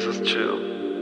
This is chill.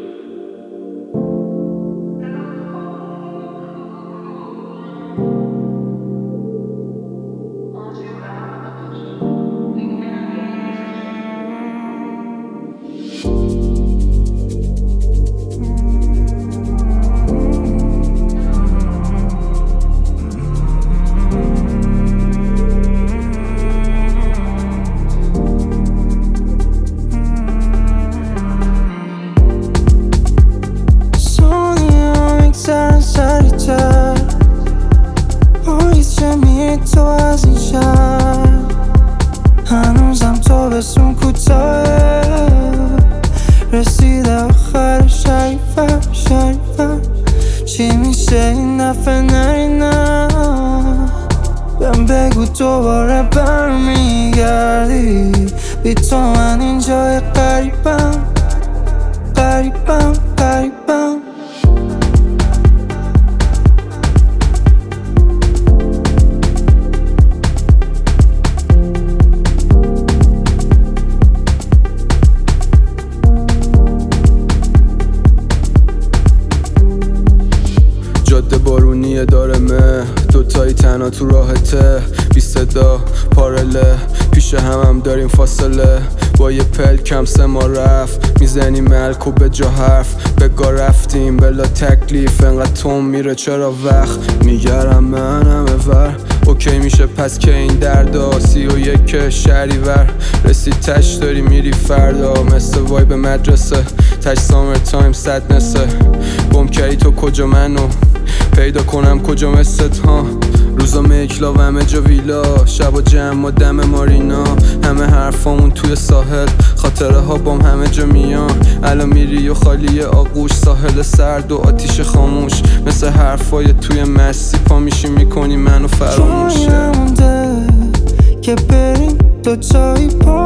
تو از این شهر هنوزم تابستون کوتاهه، رسیده آخر شریفه چی میشه این دفعه نرینم؟ بهم بگو دوباره برمیگردی، بی تو من اینجای غریبم. جاده بارونیه داره مه، دوتایی تنها تو راحته، بی صدا پارله پیش هم داریم فاصله، با یه پلکم 3 ماه رفت میزنیم ملک و به جا حرف، بگاه رفتیم بلا تکلیف، انقدر توم میره چرا وقت میگرم من همه ور اوکی میشه پس که این دردا 31 شهریور رسید تش داری میری فردا، مثل وایب مدرسه تش سامر تایم سدنسه، بوم کردی تو کجا منو پیدا کنم کجا مثلت ها، روزا میکلا و همه جا ویلا، شبا جمع و دم مارینا، همه حرفامون توی ساحل، خاطره ها بام همه جا میان، الان میری و خالی آغوش، ساحل سرد و آتیش خاموش، مثل حرفای توی مستی پا میشی میکنی منو فراموش که بریم دوتایی